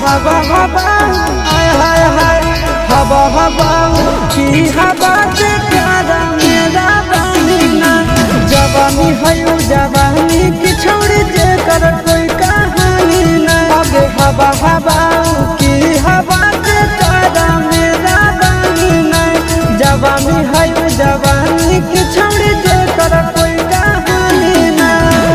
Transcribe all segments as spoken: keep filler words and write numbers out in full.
हवा हवा आय हाय हाय हवा हवा की हवा से प्यारा मेरा रानी ना जवानी है जवानी की छोड़ी जे कर कोई कहानी ना अबे हवा हवा की हवा से प्यारा मेरा रानी ना जवानी है जवानी की छोड़ी जे कर कोई कहानी ना।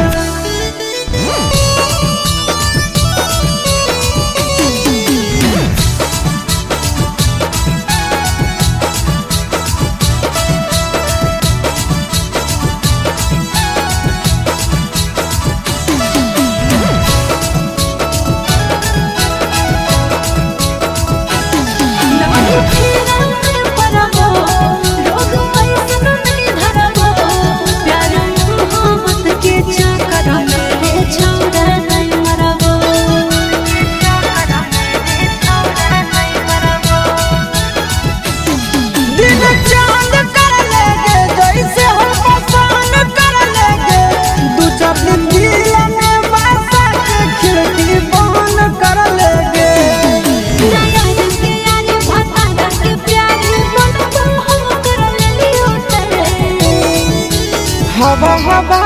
हवा हवा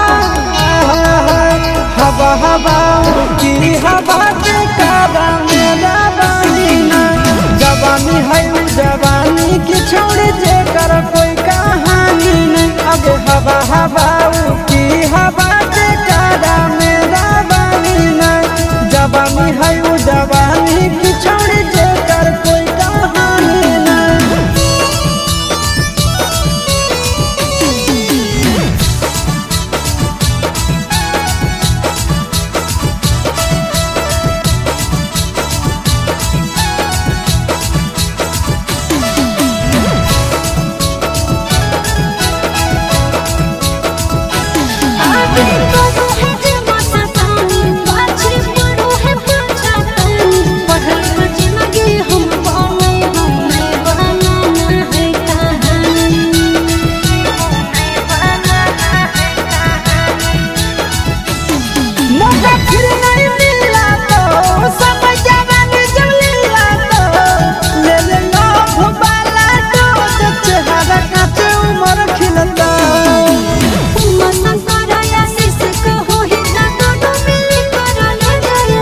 हवा हवा की हवा से कारा मेरा रानी ना जवानी है जवानी की छोड़ जे कर कोई कहानी नहीं अबे हवा हवा की हवा से कारा मेरा रानी ना जवानी है जवानी की छोड़ जे कर कोई कहानी नहीं।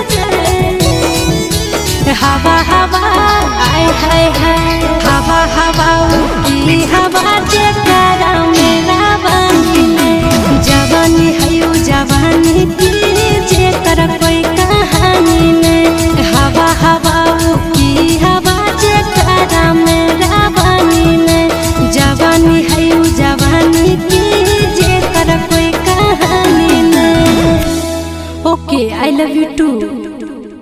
हवा हवा आय हाय हाय हवा हवा